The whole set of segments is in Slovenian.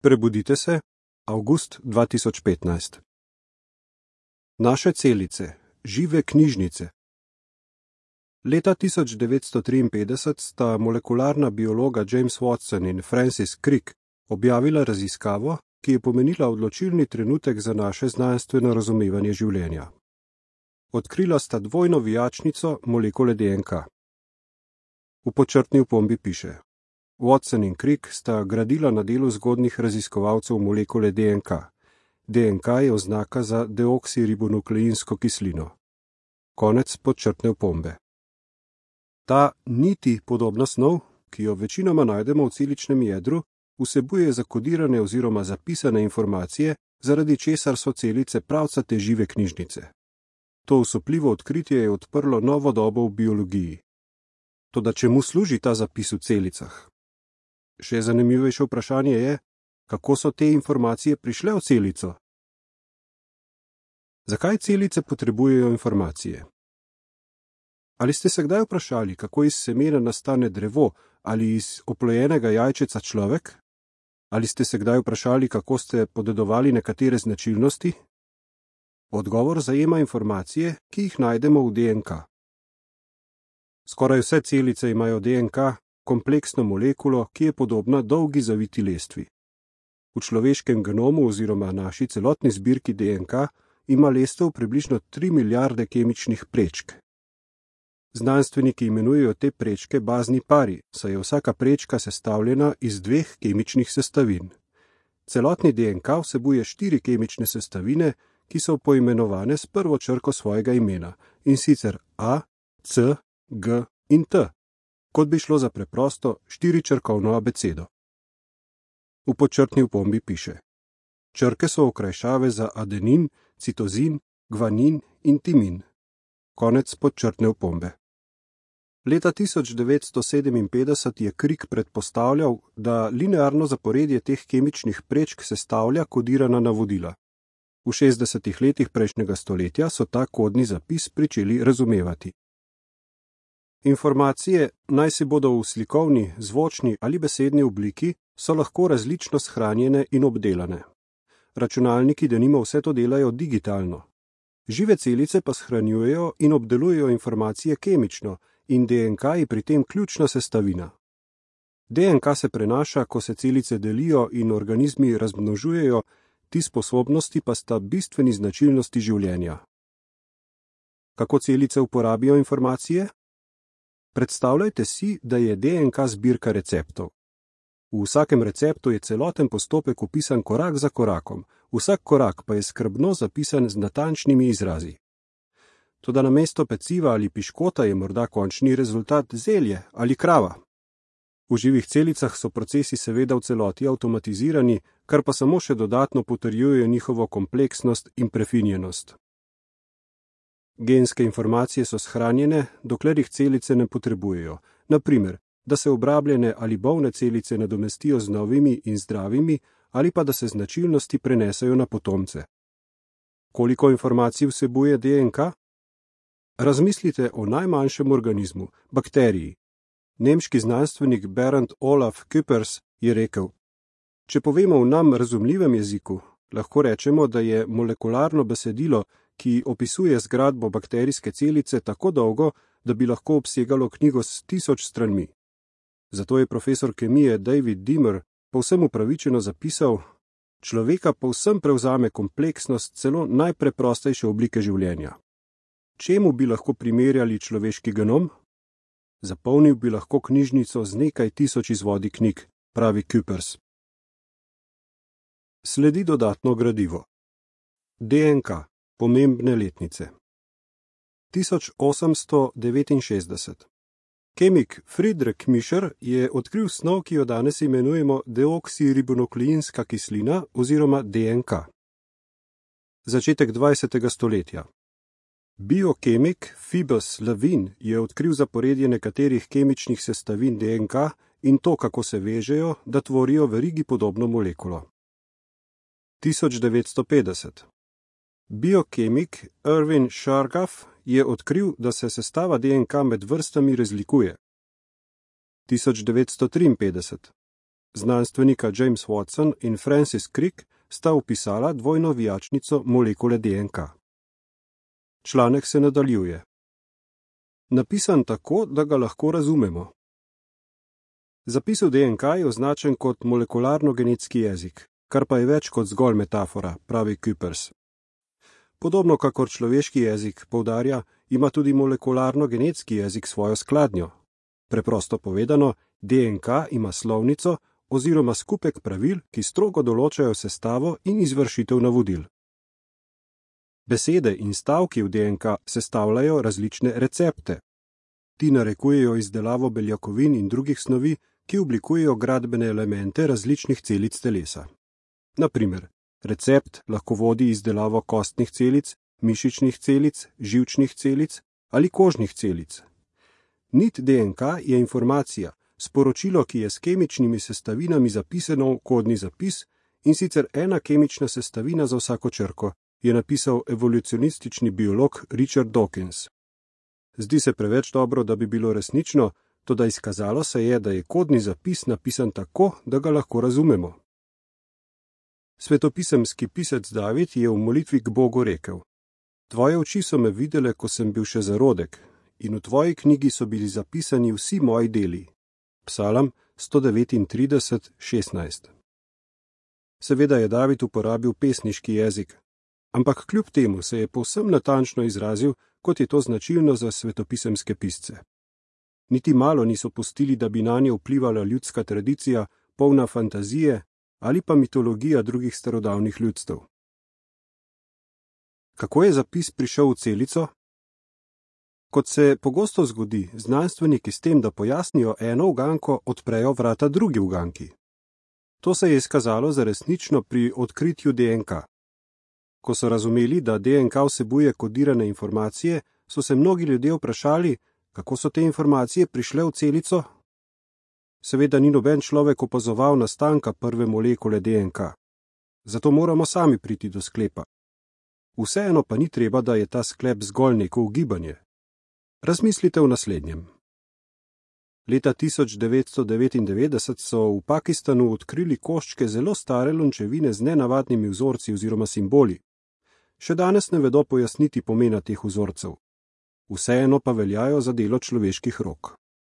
Prebudite se, avgust 2015. Naše celice, žive knjižnice. Leta 1953 sta molekularna biologa James Watson in Francis Crick objavila raziskavo, ki je pomenila odločilni trenutek za naše znanstveno razumevanje življenja. Odkrila sta dvojno vijačnico molekule DNK. V podčrtni opombi piše: Watson in Crick sta gradila na delu zgodnjih raziskovalcev molekule DNK. DNK je oznaka za deoksiribonukleinsko kislino. Konec podčrtne opombe. Ta niti podobna snov, ki jo večinoma najdemo v celičnem jedru, vsebuje zakodirane oziroma zapisane informacije, zaradi česar so celice pravcate žive knjižnice. To osupljivo odkritje je odprlo novo dobo v biologiji. Toda čemu služi ta zapis v celicah? Še zanimivejše vprašanje je, kako so te informacije prišle v celico? Zakaj celice potrebujejo informacije? Ali ste se kdaj vprašali, kako iz semena nastane drevo ali iz oplojenega jajčeca človek? Ali ste se kdaj vprašali, kako ste podedovali nekatere značilnosti? Odgovor zajema informacije, ki jih najdemo v DNK. Skoraj vse celice imajo DNK, kompleksno molekulo, ki je podobna dolgi zaviti lestvi. V človeškem genomu oziroma naši celotni zbirki DNK ima lestev približno 3 milijarde kemičnih prečk. Znanstveniki imenujejo te prečke bazni pari, saj je vsaka prečka sestavljena iz 2 kemičnih sestavin. Celotni DNK vsebuje 4 kemične sestavine, ki so poimenovane s prvo črko svojega imena, in sicer A, C, G in T, kot bi šlo za preprosto 4-črkovno abecedo. V podčrtni opombi piše: črke so okrajšave za adenin, citozin, gvanin in timin. Konec podčrtne opombe. Leta 1957 je Crick predpostavljal, da linearno zaporedje teh kemičnih prečk sestavlja kodirana navodila. V 60. letih prejšnjega stoletja so ta kodni zapis pričeli razumevati. Informacije, naj si bodo v slikovni, zvočni ali besedni obliki, so lahko različno shranjene in obdelane. Računalniki denimo vse to delajo digitalno. Žive celice pa shranjujejo in obdelujejo informacije kemično in DNK je pri tem ključna sestavina. DNK se prenaša, ko se celice delijo in organizmi razmnožujejo, ti sposobnosti pa sta bistveni značilnosti življenja. Kako celice uporabijo informacije? Predstavljajte si, da je DNK zbirka receptov. V vsakem receptu je celoten postopek opisan korak za korakom, vsak korak pa je skrbno zapisan z natančnimi izrazi. Toda namesto peciva ali piškota je morda končni rezultat zelje ali krava. V živih celicah so procesi seveda v celoti avtomatizirani, kar pa samo še dodatno potrjuje njihovo kompleksnost in prefinjenost. Genske informacije so shranjene, dokler jih celice ne potrebujejo, na primer, da se obrabljene ali bolne celice nadomestijo z novimi in zdravimi, ali pa da se značilnosti prenesejo na potomce. Koliko informacij vsebuje DNK? Razmislite o najmanjšem organizmu, bakteriji. Nemški znanstvenik Bernd Olaf Küppers je rekel: če povemo v nam razumljivem jeziku, lahko rečemo, da je molekularno besedilo, ki opisuje zgradbo bakterijske celice, tako dolgo, da bi lahko obsegalo knjigo s 1000 stranmi. Zato je profesor kemije David Dimmer povsem upravičeno zapisal: človeka povsem prevzame kompleksnost celo najpreprostejše oblike življenja. Čemu bi lahko primerjali človeški genom? Zapolnil bi lahko knjižnico z nekaj 1000 izvodi knjig, pravi Küppers. Sledi dodatno gradivo. DNK. Pomembne letnice. 1869. Kemik Friedrich Mischer je odkril snov, ki jo danes imenujemo deoksiribonukleinska kislina oziroma DNK. Začetek 20. stoletja. Biokemik Phoebus Levin je odkril zaporedje nekaterih kemičnih sestavin DNK in to, kako se vežejo, da tvorijo verigi podobno molekulo. 1950. Biokemik Erwin Chargaff je odkril, da se sestava DNK med vrstami razlikuje. 1953. Znanstvenika James Watson in Francis Crick sta opisala dvojno vijačnico molekule DNK. Članek se nadaljuje. Napisan tako, da ga lahko razumemo. Zapis v DNK je označen kot molekularno-genetski jezik, kar pa je več kot zgolj metafora, pravi Küppers. Podobno kakor človeški jezik poudarja, ima tudi molekularno-genetski jezik svojo skladnjo. Preprosto povedano, DNK ima slovnico oziroma skupek pravil, ki strogo določajo sestavo in izvršitev navodil. Besede in stavki v DNK sestavljajo različne recepte. Ti narekujejo izdelavo beljakovin in drugih snovi, ki oblikujejo gradbene elemente različnih celic telesa. Na primer, recept lahko vodi izdelavo kostnih celic, mišičnih celic, živčnih celic ali kožnih celic. Nit DNK je informacija, sporočilo, ki je s kemičnimi sestavinami zapisano v kodni zapis, in sicer ena kemična sestavina za vsako črko, je napisal evolucionistični biolog Richard Dawkins. Zdi se preveč dobro, da bi bilo resnično, toda izkazalo se je, da je kodni zapis napisan tako, da ga lahko razumemo. Svetopisemski pisec David je v molitvi k Bogu rekel: Tvoje oči so me videle, ko sem bil še zarodek, in v tvoji knjigi so bili zapisani vsi moji deli. Psalam 139:16. Seveda je David uporabil pesniški jezik, ampak kljub temu se je povsem natančno izrazil, kot je to značilno za svetopisemske pisce. Niti malo niso pustili, da bi nanje vplivala ljudska tradicija, polna fantazije ali pa mitologija drugih starodavnih ljudstev. Kako je zapis prišel v celico? Kot se pogosto zgodi, znanstveniki s tem, da pojasnijo eno uganko, odprejo vrata drugi uganki. To se je izkazalo za resnično pri odkritju DNK. Ko so razumeli, da DNK vsebuje kodirane informacije, so se mnogi ljudje vprašali, kako so te informacije prišle v celico. Seveda ni noben človek opazoval nastanka prve molekule DNK. Zato moramo sami priti do sklepa. Vseeno pa ni treba, da je ta sklep zgolj neko ugibanje. Razmislite v naslednjem. Leta 1999 so v Pakistanu odkrili koščke zelo stare lončevine z nenavadnimi vzorci oziroma simboli. Še danes ne vedo pojasniti pomena teh vzorcev. Vseeno pa veljajo za delo človeških rok.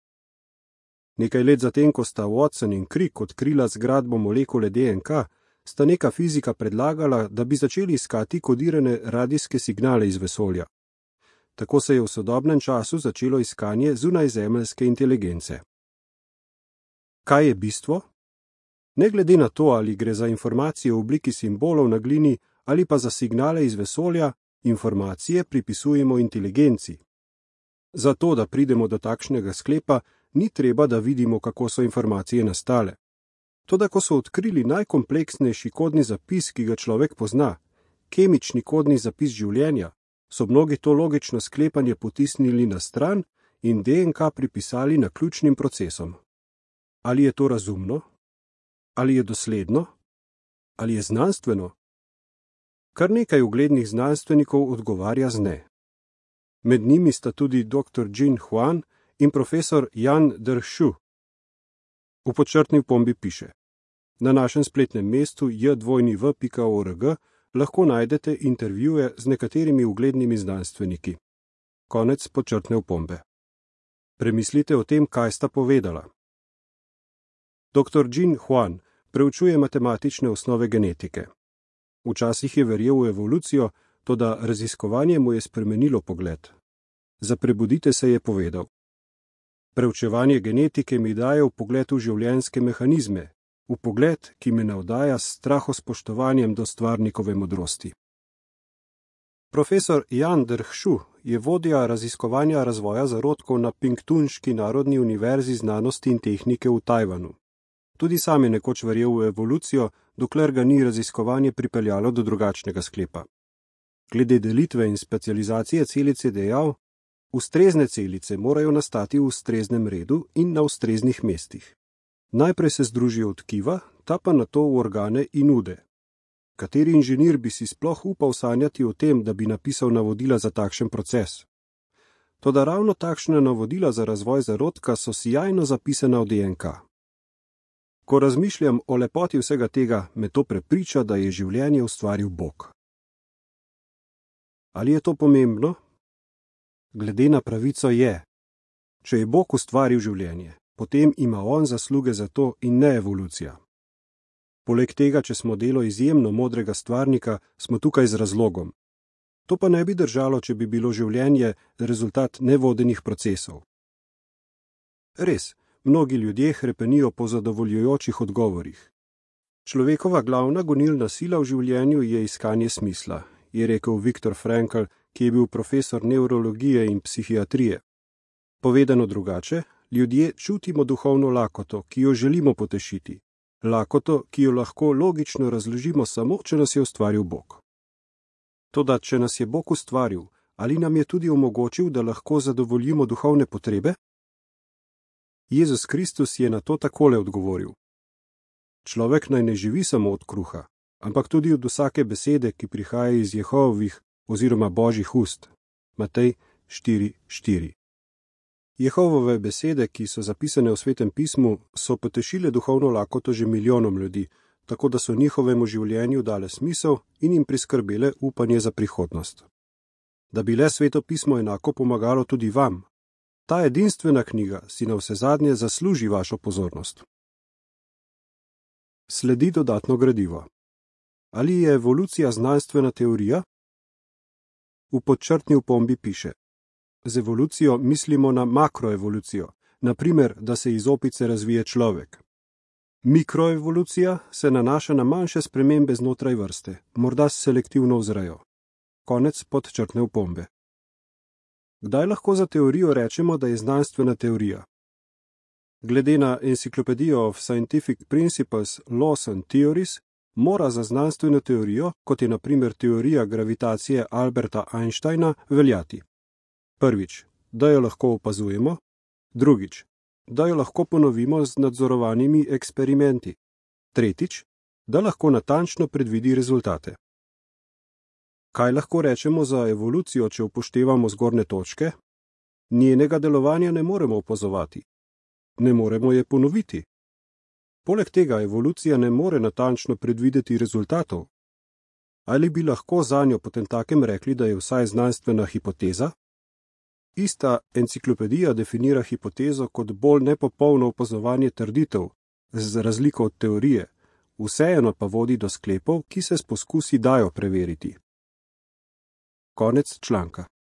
Nekaj let zatem, ko sta Watson in Crick odkrila zgradbo molekule DNK, sta neka fizika predlagala, da bi začeli iskati kodirane radijske signale iz vesolja. Tako se je v sodobnem času začelo iskanje zunajzemeljske inteligence. Kaj je bistvo? Ne glede na to, ali gre za informacije v obliki simbolov na glini ali pa za signale iz vesolja, informacije pripisujemo inteligenci. Zato, da pridemo do takšnega sklepa, ni treba, da vidimo, kako so informacije nastale. Toda, ko so odkrili najkompleksnejši kodni zapis, ki ga človek pozna, kemični kodni zapis življenja, so mnogi to logično sklepanje potisnili na stran in DNK pripisali naključnim procesom. Ali je to razumno? Ali je dosledno? Ali je znanstveno? Kar nekaj uglednih znanstvenikov odgovarja z ne. Med njimi sta tudi dr. Jin Huan in profesor Jan Dršu. V podčrtni vpombi piše: Na našem spletnem mestu jdvojni.org lahko najdete intervjuje z nekaterimi uglednimi znanstveniki. Konec podčrtne vpombe. Premislite o tem, kaj sta povedala. Dr. Jin Huan preučuje matematične osnove genetike. Včasih je verjel v evolucijo, toda raziskovanje mu je spremenilo pogled. Za prebudite se je povedal: Preučevanje genetike mi daje vpogled v življenjske mehanizme, vpogled, ki me navdaja s strahospoštovanjem do stvarnikove modrosti. Profesor Jan Dršu je vodja raziskovanja razvoja zarodkov na Pingtunški narodni univerzi znanosti in tehnike v Tajvanu. Tudi sam je nekoč verjel v evolucijo, dokler ga ni raziskovanje pripeljalo do drugačnega sklepa. Glede delitve in specializacije celic je dejal: Ustrezne celice morajo nastati v ustreznem redu in na ustreznih mestih. Najprej se združijo v tkiva, ta pa nato v organe in ude. Kateri inženir bi si sploh upal sanjati o tem, da bi napisal navodila za takšen proces? Toda ravno takšna navodila za razvoj zarodka so sijajno zapisana v DNK. Ko razmišljam o lepoti vsega tega, me to prepriča, da je življenje ustvaril Bog. Ali je to pomembno? Glede na pravico je. Če je Bog ustvaril življenje, potem ima on zasluge za to in ne evolucija. Poleg tega, če smo delo izjemno modrega stvarnika, smo tukaj z razlogom. To pa ne bi držalo, če bi bilo življenje rezultat nevodenih procesov. Res, mnogi ljudje hrepenijo po zadovoljujočih odgovorih. Človekova glavna gonilna sila v življenju je iskanje smisla, je rekel Viktor Frankl, ki je bil profesor nevrologije in psihiatrije. Povedano drugače, ljudje čutimo duhovno lakoto, ki jo želimo potešiti. Lakoto, ki jo lahko logično razložimo samo, če nas je ustvaril Bog. Toda, če nas je Bog ustvaril, ali nam je tudi omogočil, da lahko zadovoljimo duhovne potrebe? Jezus Kristus je na to takole odgovoril. Človek naj ne živi samo od kruha, ampak tudi od vsake besede, ki prihaja iz Jehovovih oziroma Božjih ust. Matej 4:4. Jehovove besede, ki so zapisane v Svetem pismu, so potešile duhovno lakoto že milijonom ljudi, tako da so njihovemu življenju dale smisel in jim priskrbele upanje za prihodnost. Da bi le Sveto pismo enako pomagalo tudi vam. Ta edinstvena knjiga si navsezadnje zasluži vašo pozornost. Sledi dodatno gradivo. Ali je evolucija znanstvena teorija? V podčrtni opombi piše: Z evolucijo mislimo na makroevolucijo, na primer, da se iz opice razvije človek. Mikroevolucija se nanaša na manjše spremembe znotraj vrste, morda s selektivno vzrejo. Konec podčrtne opombe. Kdaj lahko za teorijo rečemo, da je znanstvena teorija? Glede na Encyclopedia of Scientific Principles, Laws and Theories, mora za znanstveno teorijo, kot je na primer teorija gravitacije Alberta Einsteina, veljati. Prvič, da jo lahko opazujemo. Drugič, da jo lahko ponovimo z nadzorovanimi eksperimenti. Tretjič, da lahko natančno predvidi rezultate. Kaj lahko rečemo za evolucijo, če upoštevamo zgornje točke? Njenega delovanja ne moremo opazovati. Ne moremo je ponoviti. Poleg tega evolucija ne more natančno predvideti rezultatov. Ali bi lahko zanjo potentakem rekli, da je vsaj znanstvena hipoteza? Ista enciklopedija definira hipotezo kot bolj nepopolno opazovanje trditev, z razliko od teorije, vseeno pa vodi do sklepov, ki se s poskusi dajo preveriti. Konec članka.